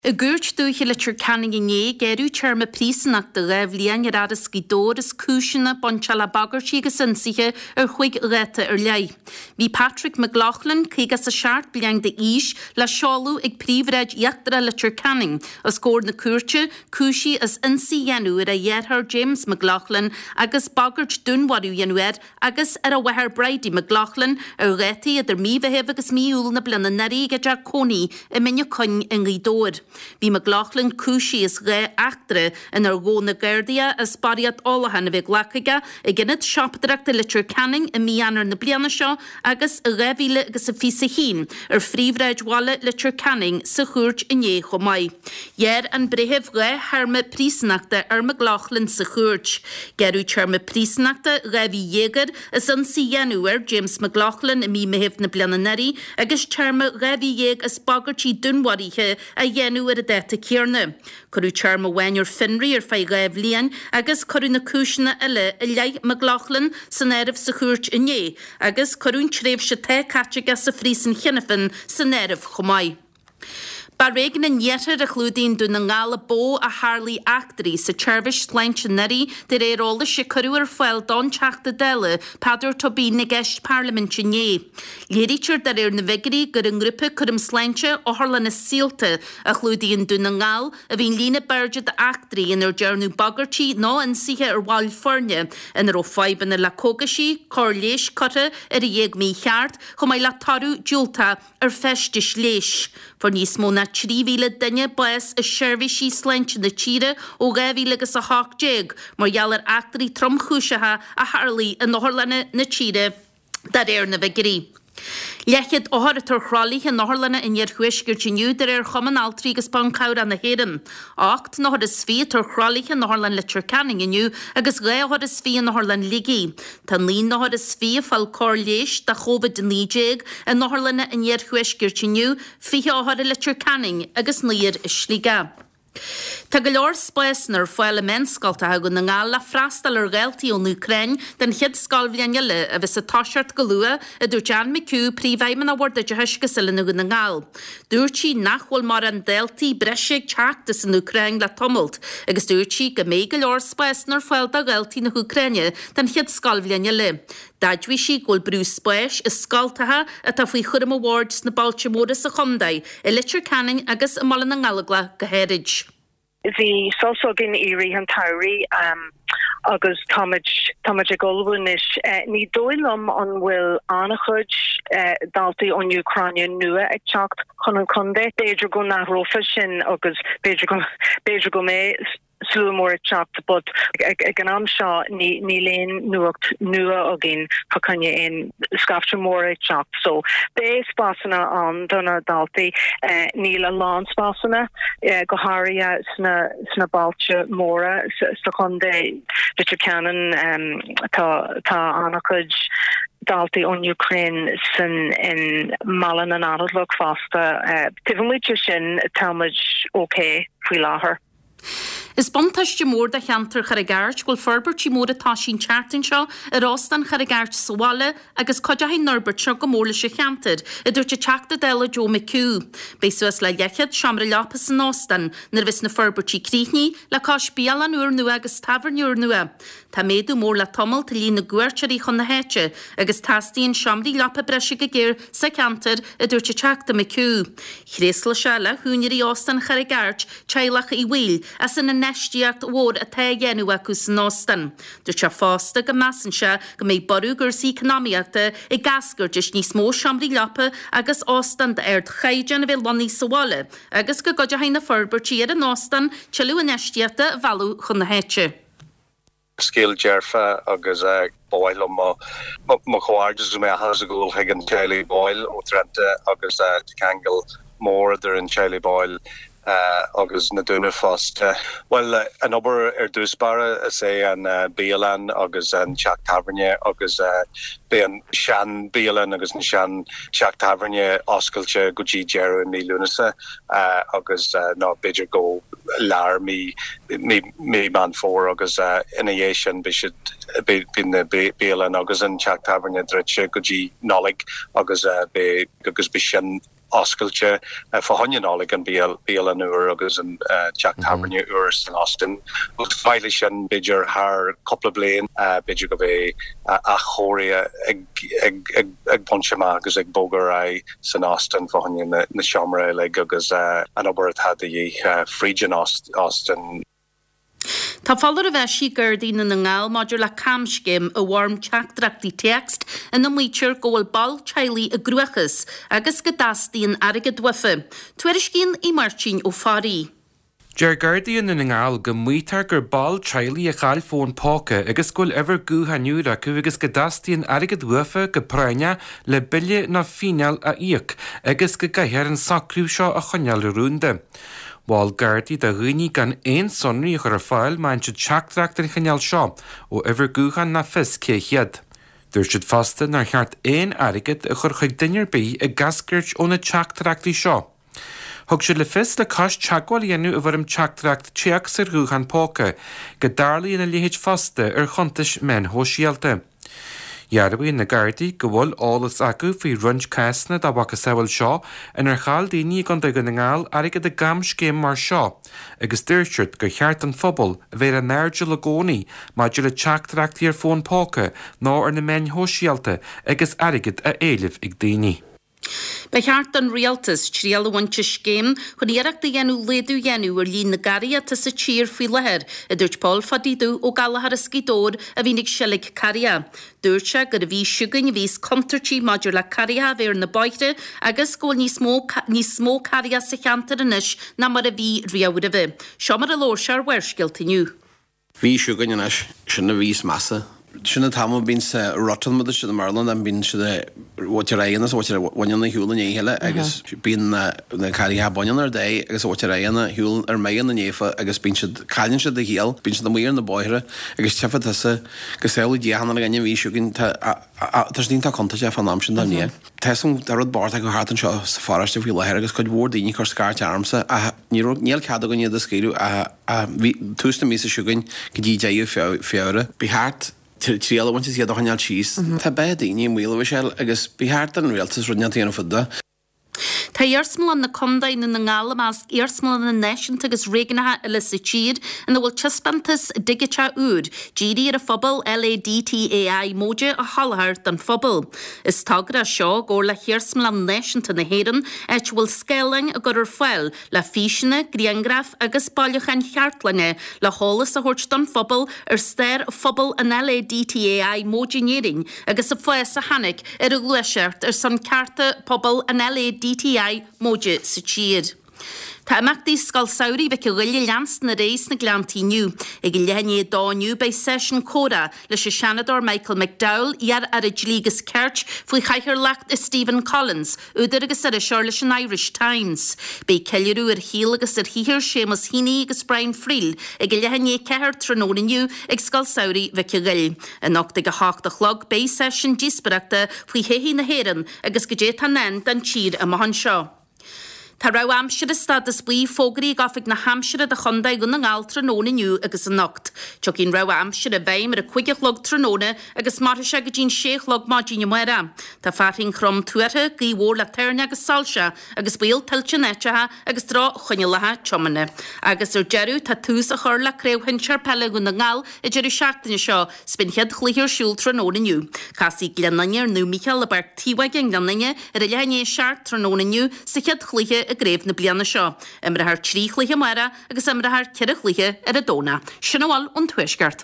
Y gwrt dwych litr canning in ye, geru charma prísnach de revlian yaradas gidoras cúisina bonchala bagartí gesinsiche chuig rete lei. Vi Patrick McLaughlin cígas a seart bliang de ís la seolú ag príomhreid iachtra litr canning, as gôr na cuirte, cúisi as insi yenu a dhéarthar James McLaughlin agus bagart dunwarú yenuer agus a wehar Brady McLaughlin reti a der míhehef agus míúl na blina nari gedra coni a minne cyn yn gydor. Bhí McLaughlin cúisi is ré achtre in góna Gardia as bariad olahan a bheith glachaga a ginnit siopdracht a litr canning a mianar na bliana seo agus a réhíle agus a fisa hín fríomhreid wala litr canning sa chuirt in é chomai. Éir an brehef ré harma prísnachta McLaughlin sa chuirt. Gerú charma prísnachta réhí jégar as an si yenuer James McLaughlin a mí mehef na bliana nari agus charma réhí jég as bagartí dunwarithe a yenu a deta ciarna. Corú charma wenur Finry fai gaibh lían agus corú na cúisina eile a lei McLaughlin san erf sa chuirt inné agus corún tréf se te catcha sa frísan chinnefin san erf chomai. Ba régan an nietar a chlúdín dún na ngála bó a Harley actrí sa Chervish Slanchaneri de réróla se curúar foiil don teachta deile padúr tobí na gceist parlamentse né. Léirítir dar na vigarí gur an grúpa chum Slancha ó harla na síalta a chlúdín dún na ngál a bhín lína berge de actrí in dearnú bagartí ná an sithe bháil forne in ó faiban na lacógasí, cóirléis cotta a dhéag mí cheart chum mai le tarú dúlta festis léis. For níos mó na 3,000 dunne bues a seirbhísí Slancha na tíre ó 2,000 agus a 8 mar jalar actarí tromchúisethe a Harley in Norlanna na tíre dar na vigarí. Lechid óharatar chrálí a Norlanna in chuisgur tiniu der choman altrígus bancaur an na héan. Acht nóhar is fí tar chrálí a Norlan litr canning iniu agus réhar is fí a Norlan ligi. Tan lín nóhar is fí fal cóirléis da chovad den líjéig a Norlanna in chuisgur tiniu fí óhar litr canning agus níir is slíga. Tá go leor spéisnar foiil a menscalta hagan na ngála freastal gailtaí ón Ukraine den chiad scalbhlianile a bheits a táseart go lua a dúr Jan McHugh príomhhaimman a bhard a dehuisce silin na ngál. Dúirtí nachhfuil mar an deltaí breisig teachtas in Ukraine le tomult, agus dúirtí go méid go leor spéisnar foiil da gailtaí na Ukraine den chiad scalbhlianile. Dadhí sí ghfuil brú spéis is scaltathe a tá faoi chuirim awards na Baltimóra sa chundaid i litr canning agus a mala na ngalagla go héirid. The sosogin iri han tauri agus tamaj golwunish ni doilum on will anachuj dalti on Ukrainian nua et chacht konan konde beidr go na rofishin agus beidr go me Slumor chapt, but ganam sha ni lane nuacht nua again hakanya in scaftra more chapt. So be spasana on donna dalti nila lawn spasana goharia sna balcha mora seconde Richard Cannon ta anakuj dalti on Ukraine sin in Malan and Adlok fasta tivumuchin tamaj okay filaher. Is bontaiste mór de cheantar charigart ghfuil ferbertí mór atá sin chartain seo a rástan charigart sáile agus codahain Norbert seo go mórla se cheantar a dúirte teachta deile Joe McHugh. Bésuas le dheiciad seamra lepas an ástan nar vis na ferbertí críthní le cás bialan úr nua agus tafernúr nua. Tá méadú mór le tomult a lí na guairteirí chun na héite agus tastíon seamraí lepa breise go géir sa cheantar a dúirte teachta McHugh. Chréasla se le húnirí ástan charigart teilach i bhil as in nestiacht wór a te genu acus nostan. Dúir se fásta go masan se go méid ború gur sí economiaachta i gasgur dis ní smó seamraí lepa agus ástan de chaidian a bheith loní saháile agus go goide hain na ferbertí ar an ástan teilú a nestiaachta a bhalú chun na héite. Scéal dearfa agus báil má chóirdes mé has a gúil higan teilí báil ó trenta agus cangel mór ar an teilí báil agus na dúna fast. Well, an obair dúspara sé an Bíalan agus an Teach Taverne agus be an Sean Bíalan agus an Sean Teach Taverne oscailte go dtí dearú ní lúnasa agus ná beidir go lear mí man fór agus ina dhé sin bin na Bíalan agus an Teach Taverne dreite go dtí nálig agus be sin oscailte fahanneálig an béal an uair agus an Jack Tavernier uairs in Austin. Feile sin beidir haar couple blian beidir go bheith a chória ag bonchama agus ag bogar ai san Austin fahanne na siamra le agus an obair had Frigian Austin. Tá fallar a bheith sí gurdína na ngáil maidir le camscim a bharm teachtrachtaí text in na mítear ggóil ball teilí a gruachas agus go dastíon aige dwafa. Tuairis cín í martín ó farí. Ger Guardian in ngáil go muotar gur ball teilí a chail fón páca agus gúil ever gútha niúra acu agus go dastíon aige dwafa go praine le bille na fíneal a íoc agus go gaithear an sacrú seo a choneal rúnda. Bháil Gardaí de riní gan éon sonraí chur fáil main siad teachtracht an chaneal seo ó ever gúchan na fis cé chiad. Dúir siad fasta nar cheart éon airigid a chur chuig duinear bí a gasgurt ó na teachtrachtaí seo. Thug siad le fis le cais teagháil dhéanú a bharm teachtracht teach sa rúchan póca go darlaí ina líhéid fasta ar chuntais men hóisialta. Jarabí na Gardaí go bhfuil álas acu faoi runch cáisna dá bhacha saoil seo in ar cháil daoine gan do go na ngáil aige de gam scéim mar seo, agus dúirteart go cheart an phobal a bhéir an airde le gcónaí maidir le teachtrachtaí ar fón póca ná ar na men hóisialta agus aigid a éileh ag daoine. Bei cheart an rialtas tríal bhainte scéim chun iarachta dhéanú léadú dhéanú ar lín na gariata sa tír faoi lethir a dúirt Paul Fadidú ó galahar a scídór a bhínig selig caria. Dúirte gur a bhí siúgain a bhís contartí maidir le caria bhéir na baite agus scóil ní smó caria sa cheantar inis na mar a bhí riabhar a bheith. Seo mar a lór se ar bhairciltiniu. Bhí siúgain inis sinna bhís massa. Sinna tam bín sa rotan mu si Marland an bín si óteréannas óteráinna hiúlan éhéile agus bín na carí habanan ar dé agus óteréanna hiúlan ar méan na néfa agus bín si caiann si a héal, bín si na muir na báire agus tefa tasa go saola déhanana a gannne bhí siúginn tar dín tá conta sé fan am sin ní. Tesom darrad bart go hátan seo sa fáiste bhí lehéir agus chuid bhór daoine chu scarte armsa a níl cad go iad a scéú a tústa mí siúgain go dtí déú feara. Bí háart tríal bhaint siad a chaneal síos. Tá bed daoine mhuiileh se agus bí háart an rialtas runneantaí an fudda. Tá iarsmal an na condain na ngála más iarsmal an na neisiant agus réigenathe a le sa tír an bhfuil tispantas digite úd, GD ar a phobal LADTAI móide a hallthir don phobal. Is tagra seo ggóir le iarsmal an neisiant na héan eit bhfuil scaling a gur ar foiil le fíisina, griangraf agus bailachan cheartlange le hálas a thuirt don phobal ar stair phobal an LADTAI móidinéing agus a foies a hanig ar a gluiseart ar san carta phobal an LADTAI móide sa tír. Tá amachtaí scal saoirí bheith riile leans na rééis na glantíniu ag lehanné dániu bei session córa leis a Seanador Michael McDowell iar ar a dlígus ceart faoi chaichar lecht is Stephen Collins údar agus ar a seir leis an Irish Times. Bei ceilirú ar híal agus ar híhir Seamus Heaney agus Brian Friel ag lehanné ceir trónaniu ag scal saoirí bheith riil. An ochta go hácht a chlog bei session dísbeachta faoi héhí na héan agus go dé tan nen den tír a mahan seo. Tá rá amsir stad is buí fógraí gafig na hamsir a chundaid gona ngáil tróna nniu agus an nocht. Teach cín rá amsir a bhéim ar a chuigigelog tróna agus mar se go dín séchlog mádíine muire. Tá faring chrom tuairthe gí bhór le teirne agus salse agus bíal tiltte netethe agus rá chuinelathe chomane. Agus ar jeú tá tús a chur le créibhann searpelle gona ngáil i deidir seachtaine seo spinchead chluíir siúil tróna nniu. Casí gleannaine ar nu Michael le bar tíhaig an gleannaine ar a lehanné seart tróna nniu sa chead chluiche a gréibh na bliana seo. Imre haar trí chluiche mara agus imre haar ceire chluiche ar a dóna. Sinna bháil an tuaisgart.